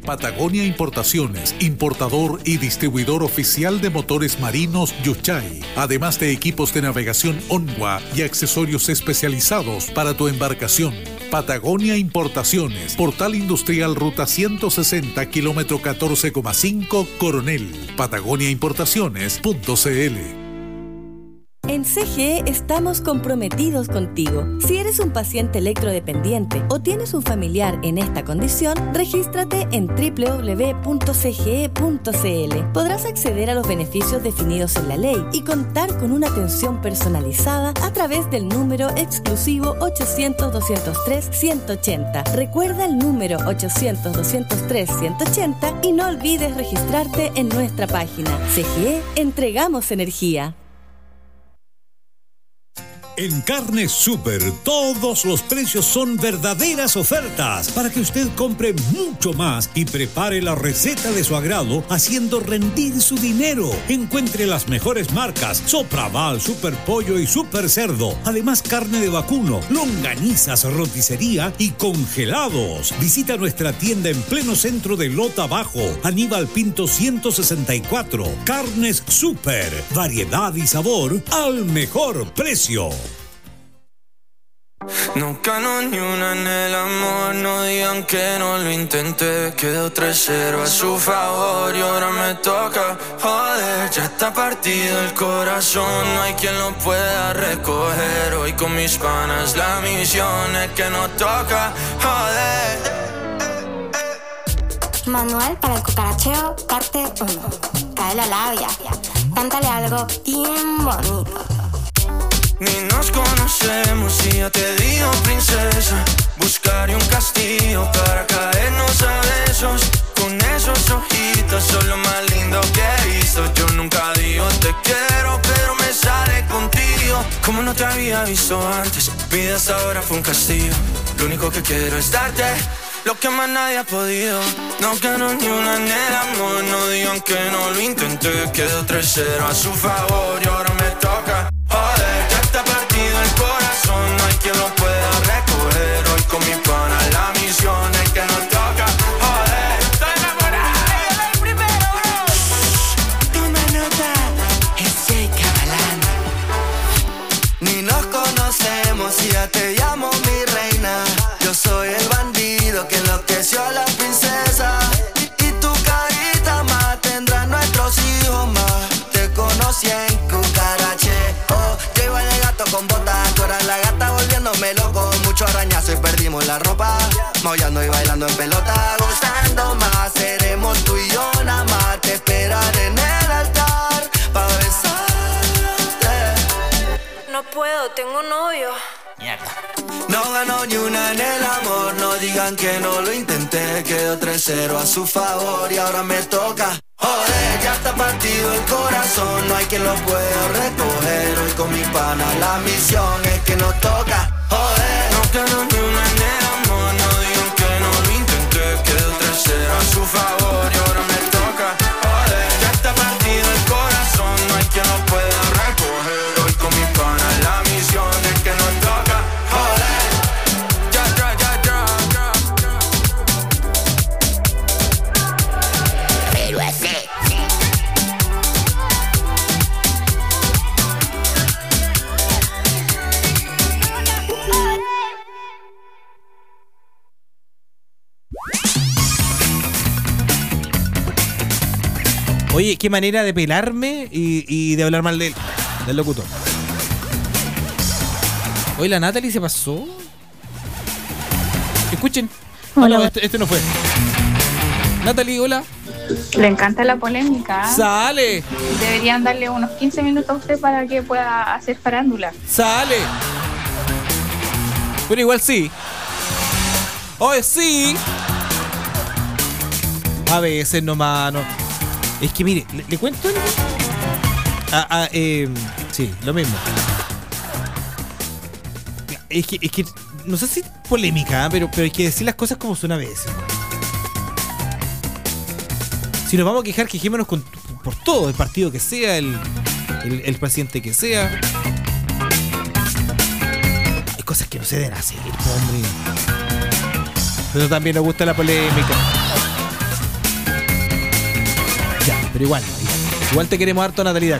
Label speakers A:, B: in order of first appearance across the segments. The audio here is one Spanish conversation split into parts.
A: Patagonia Importaciones, importador y distribuidor oficial de motores marinos Yuchay, además de equipos de navegación Onwa y accesorios especializados para tu embarcación. Patagonia Importaciones, Portal Industrial Ruta 160, kilómetro 14,5, Coronel. patagoniaimportaciones.cl.
B: En CGE estamos comprometidos contigo. Si eres un paciente electrodependiente o tienes un familiar en esta condición, regístrate en www.cge.cl. Podrás acceder a los beneficios definidos en la ley y contar con una atención personalizada a través del número exclusivo 800-203-180. Recuerda el número 800-203-180 y no olvides registrarte en nuestra página. CGE, entregamos energía.
C: En Carnes Super, todos los precios son verdaderas ofertas para que usted compre mucho más y prepare la receta de su agrado haciendo rendir su dinero. Encuentre las mejores marcas: Sopraval, Super Pollo y Super Cerdo. Además, carne de vacuno, longanizas, roticería y congelados. Visita nuestra tienda en pleno centro de Lota Bajo, Aníbal Pinto 164. Carnes Super, variedad y sabor al mejor precio.
D: No ganó ni una en el amor, no digan que no lo intenté. Quedó 3-0 a su favor y ahora me toca. Joder, ya está partido el corazón, no hay quien lo pueda recoger. Hoy con mis panas la misión es que nos toca. Joder.
E: Manual para el cucaracheo, parte 1. Cae la labia, cántale algo bien bonito.
D: Ni nos conocemos y ya te digo, princesa. Buscaré un castillo para caernos a besos. Con esos ojitos son lo más lindo que he visto. Yo nunca digo te quiero, pero me sale contigo. Como no te había visto antes, mi vida hasta ahora fue un castillo. Lo único que quiero es darte lo que más nadie ha podido. No ganó ni una en el amor, no digan que no lo intenté. Quedó 3-0 a su favor y ahora me toca. Joder, ya está partido el corazón, no hay quien lo pueda recoger. Hoy con mi pana la misión es que nos toca. Joder, estoy enamorado del primero.
F: Toma nota, es Jake Cabalán. Ni nos conocemos y ya te llamo mi reina. Yo soy el bandido que enloqueció a la princesa. Y tu carita más tendrá nuestros hijos más. Te conocí en cucaracheo. Yo iba de gato con botas, tú eras la gata volviéndome loco. Mucho arañazo y perdimos la ropa. Maullando y bailando en pelota. Gozando más, seremos tú y yo nada más. Te esperaré en el altar pa' besarte.
E: No puedo, tengo novio.
F: No ganó ni una en el amor, no digan que no lo intenté. Quedó 3-0 a su favor y ahora me toca. Joder, ya está partido el corazón, no hay quien lo pueda recoger. Hoy con mi pana la misión es que nos toca. Joder,
D: no ganó ni una en el amor, no digan que no lo intenté. Quedó 3-0 a su favor y ahora me toca. Joder, ya está partido el corazón, no hay quien lo pueda recoger. Hoy con mi pana la misión es que nos toca.
G: Oye, qué manera de pelarme y de hablar mal del locutor. Hoy la Natalie se pasó. Escuchen.
H: Hola.
G: No, este no fue. Natalie, hola.
H: Le encanta la polémica.
G: ¡Sale!
H: Deberían darle unos 15 minutos a usted para que pueda hacer farándula.
G: ¡Sale! Pero igual sí. ¡Oye, sí! A veces nomás, no. Es que mire, ¿le cuento algo? Sí, lo mismo. Es que no sé si polémica, pero hay que decir las cosas como son a veces. Si nos vamos a quejar, quejémonos por todo, el partido que sea, el presidente que sea. Hay cosas que no se deben hacer, hombre. Pero también nos gusta la polémica. Pero igual te queremos harto, Natalidad.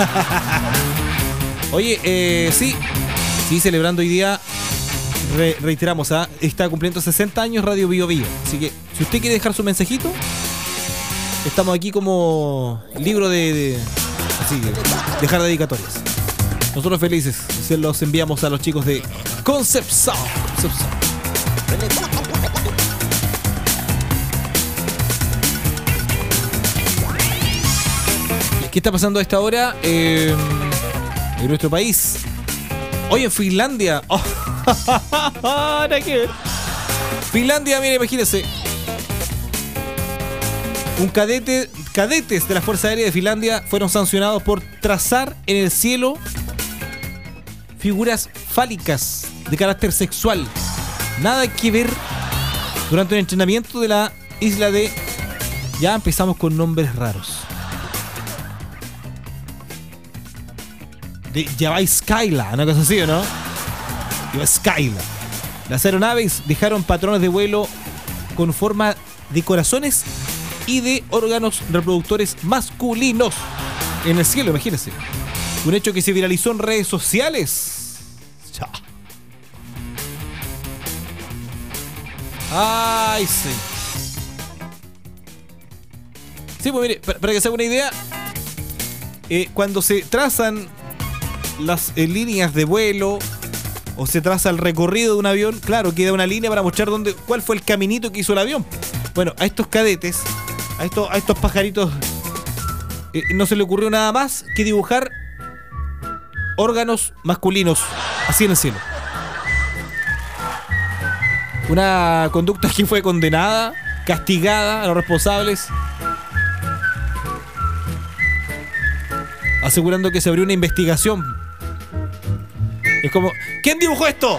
G: Oye, sí, celebrando hoy día, reiteramos, está cumpliendo 60 años Radio Bio Bio. Así que, si usted quiere dejar su mensajito, estamos aquí como libro de dejar dedicatorias. Nosotros felices, se los enviamos a los chicos de Concept Sound. ¿Qué está pasando a esta hora en nuestro país? Hoy en Finlandia. Oh, nada que ver. Finlandia, mire, imagínense. Cadetes de la Fuerza Aérea de Finlandia fueron sancionados por trazar en el cielo figuras fálicas de carácter sexual. Nada que ver. Durante un entrenamiento de la isla de... Ya empezamos con nombres raros. De Yavaiskaila, una cosa así, ¿o no? Yavaiskaila. Las aeronaves dejaron patrones de vuelo con forma de corazones y de órganos reproductores masculinos en el cielo, imagínense. Un hecho que se viralizó en redes sociales. Chao. Ay, sí. Sí, pues mire, para que se haga una idea, cuando se trazan las líneas de vuelo o se traza el recorrido de un avión, claro, queda una línea para mostrar cuál fue el caminito que hizo el avión. Bueno, a estos cadetes, a estos pajaritos, no se le ocurrió nada más que dibujar órganos masculinos así en el cielo. Una conducta que fue condenada, castigada a los responsables, asegurando que se abrió una investigación. Es como, ¿quién dibujó esto?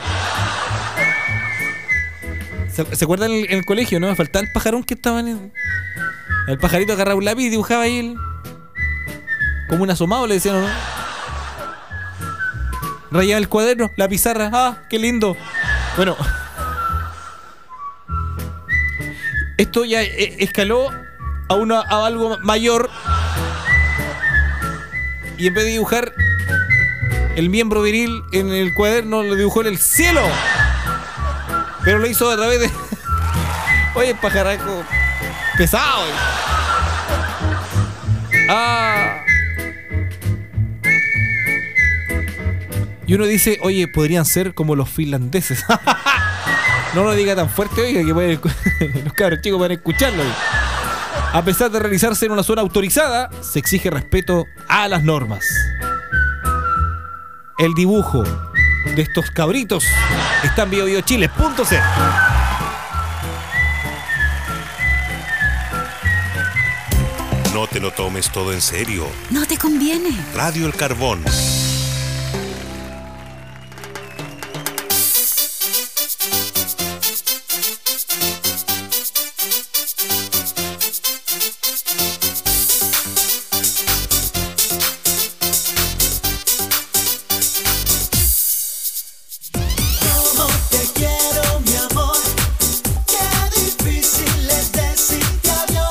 G: ¿Se acuerdan en el colegio, no? Me faltaba el pajarón que estaba el pajarito agarraba un lápiz y dibujaba ahí como un asomado, le decían, ¿no? Rayaba el cuaderno, la pizarra. ¡Ah, qué lindo! Bueno, esto ya escaló a algo mayor. Y en vez de dibujar el miembro viril en el cuaderno, lo dibujó en el cielo. Pero lo hizo a través de... Oye, pajaraco pesado. Y uno dice, oye, podrían ser como los finlandeses. No lo diga tan fuerte, oiga, que los cabros chicos pueden escucharlo. A pesar de realizarse en una zona autorizada, se exige respeto a las normas. El dibujo de estos cabritos está en biobiochile.cl.
I: No te lo tomes todo en serio.
J: No te conviene.
I: Radio El Carbón.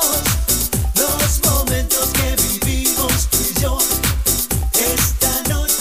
K: Los momentos que vivimos tú y yo, esta noche.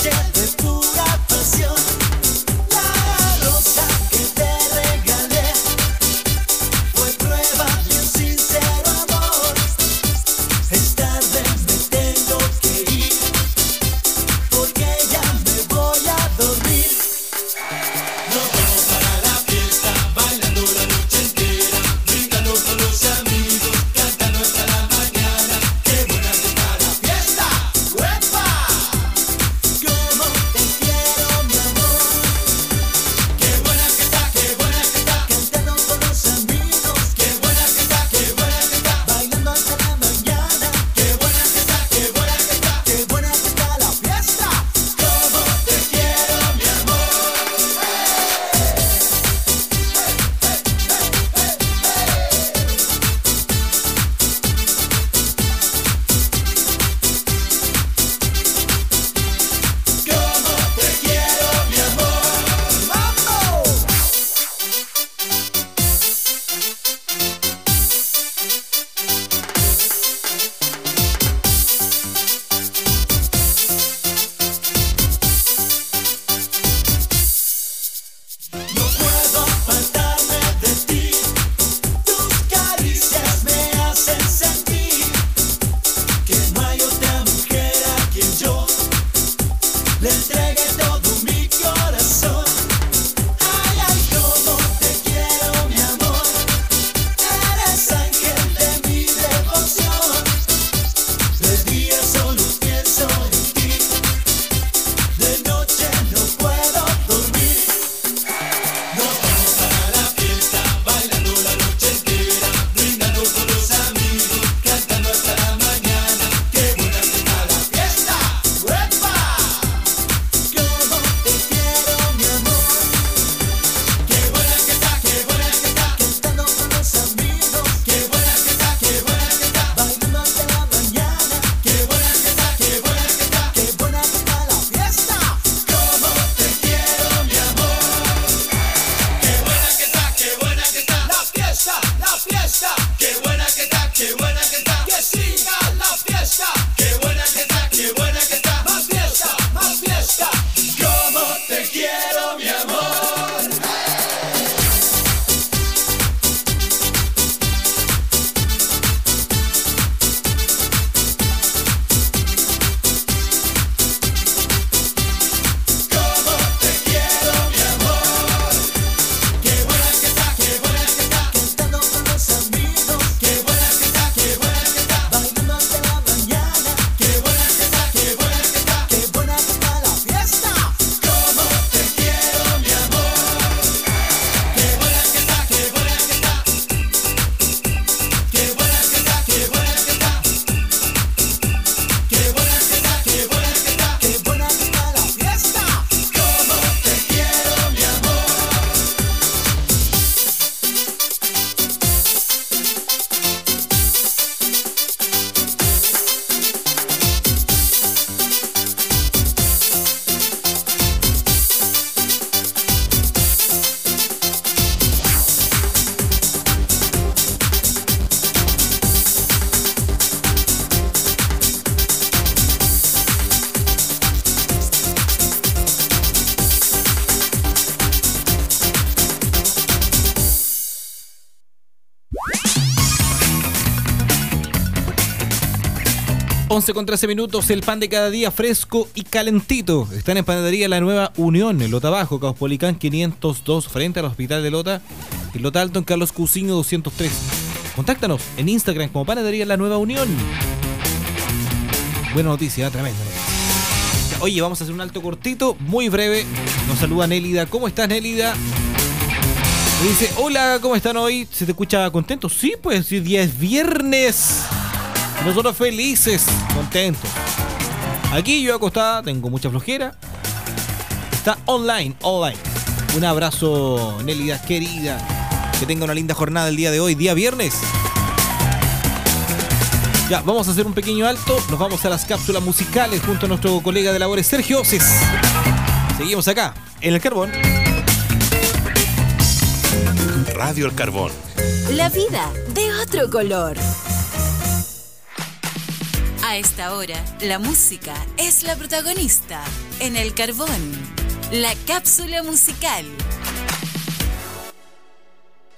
G: 11:13 minutos, el pan de cada día fresco y calentito. Está en Panadería La Nueva Unión, en Lota Bajo, Caupolicán 502, frente al Hospital de Lota. Y Lota Alto, en Carlos Cusiño 203. Contáctanos en Instagram como Panadería La Nueva Unión. Buena noticia, tremenda noticia. Oye, vamos a hacer un alto cortito, muy breve. Nos saluda Nélida. ¿Cómo estás, Nélida? Me dice, hola, ¿cómo están hoy? ¿Se te escucha contento? Sí, pues, sí, día es viernes. Nosotros felices, contentos. Aquí yo acostada, tengo mucha flojera. Está online. Un abrazo, Nélida, querida. Que tenga una linda jornada el día de hoy, día viernes. Ya, vamos a hacer un pequeño alto. Nos vamos a las cápsulas musicales junto a nuestro colega de labores, Sergio Oces. Seguimos acá, en El Carbón.
I: Radio El Carbón.
J: La vida de otro color. A esta hora, la música es la protagonista en El Carbón. La cápsula musical.